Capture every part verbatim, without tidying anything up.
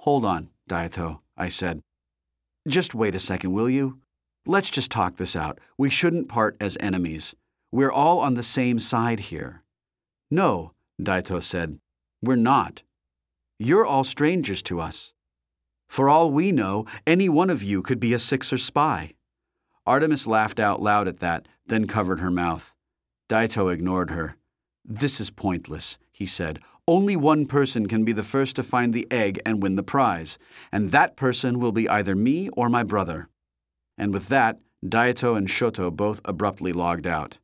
Hold on, Daito, I said. Just wait a second, will you? Let's just talk this out. We shouldn't part as enemies. We're all on the same side here. No, Daito said. We're not. You're all strangers to us. For all we know, any one of you could be a Sixer spy. Artemis laughed out loud at that, then covered her mouth. Daito ignored her. This is pointless, he said. Only one person can be the first to find the egg and win the prize, and that person will be either me or my brother. And with that, Daito and Shoto both abruptly logged out.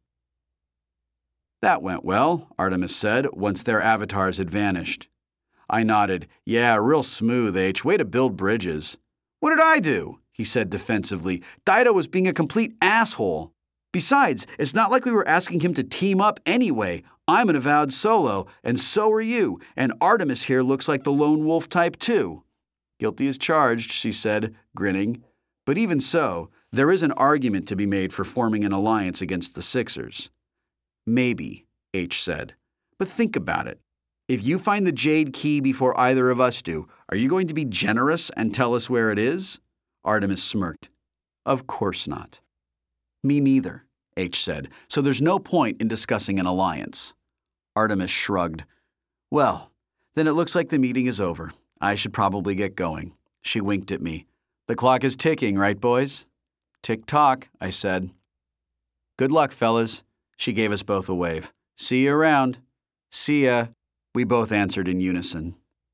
That went well, Artemis said, once their avatars had vanished. I nodded. Yeah, real smooth, H. Way to build bridges. What did I do? He said defensively. Daito was being a complete asshole. Besides, it's not like we were asking him to team up anyway. I'm an avowed solo, and so are you, and Artemis here looks like the lone wolf type too. Guilty as charged, she said, grinning. But even so, there is an argument to be made for forming an alliance against the Sixers. Maybe, H said. But think about it. If you find the Jade Key before either of us do, are you going to be generous and tell us where it is? Artemis smirked. Of course not. Me neither, H said, so there's no point in discussing an alliance. Artemis shrugged. Well, then it looks like the meeting is over. I should probably get going. She winked at me. The clock is ticking, right, boys? Tick-tock, I said. Good luck, fellas. She gave us both a wave. See you around. See ya. We both answered in unison.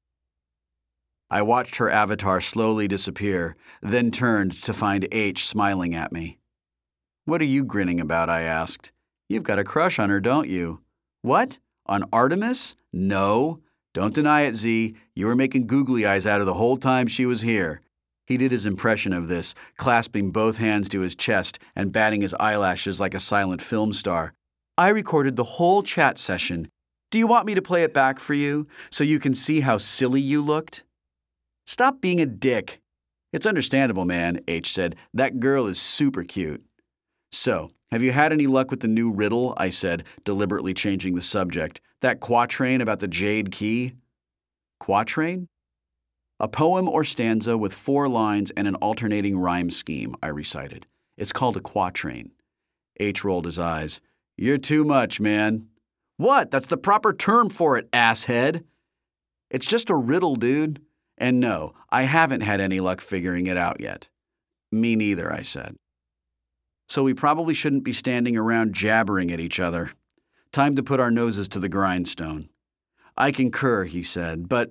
I watched her avatar slowly disappear, then turned to find H smiling at me. What are you grinning about? I asked. You've got a crush on her, don't you? What? On Artemis? No. Don't deny it, Z. You were making googly eyes out of the whole time she was here. He did his impression of this, clasping both hands to his chest and batting his eyelashes like a silent film star. I recorded the whole chat session. Do you want me to play it back for you, so you can see how silly you looked? Stop being a dick. It's understandable, man, H said. That girl is super cute. So, have you had any luck with the new riddle? I said, deliberately changing the subject. That quatrain about the Jade Key? Quatrain? A poem or stanza with four lines and an alternating rhyme scheme, I recited. It's called a quatrain. H rolled his eyes. You're too much, man. What? That's the proper term for it, asshead. It's just a riddle, dude. And no, I haven't had any luck figuring it out yet. Me neither, I said. So we probably shouldn't be standing around jabbering at each other. Time to put our noses to the grindstone. I concur, he said, but...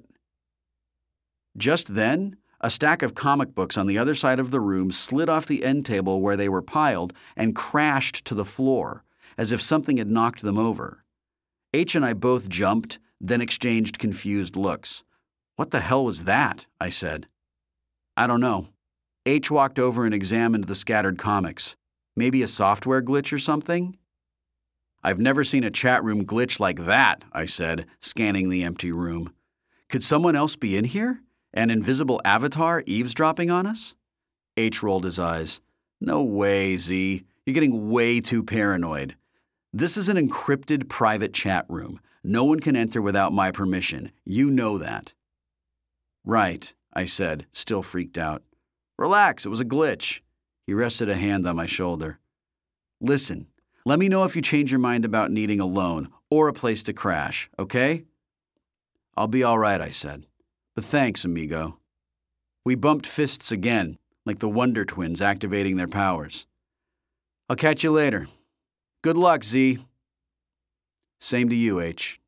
Just then, a stack of comic books on the other side of the room slid off the end table where they were piled and crashed to the floor, as if something had knocked them over. H and I both jumped, then exchanged confused looks. What the hell was that? I said. I don't know. H walked over and examined the scattered comics. Maybe a software glitch or something? I've never seen a chat room glitch like that, I said, scanning the empty room. Could someone else be in here? An invisible avatar eavesdropping on us? H rolled his eyes. No way, Z. You're getting way too paranoid. This is an encrypted private chat room. No one can enter without my permission. You know that. Right, I said, still freaked out. Relax, it was a glitch. He rested a hand on my shoulder. Listen, let me know if you change your mind about needing a loan or a place to crash, okay? I'll be all right, I said. But thanks, amigo. We bumped fists again, like the Wonder Twins activating their powers. I'll catch you later. Good luck, Z. Same to you, H.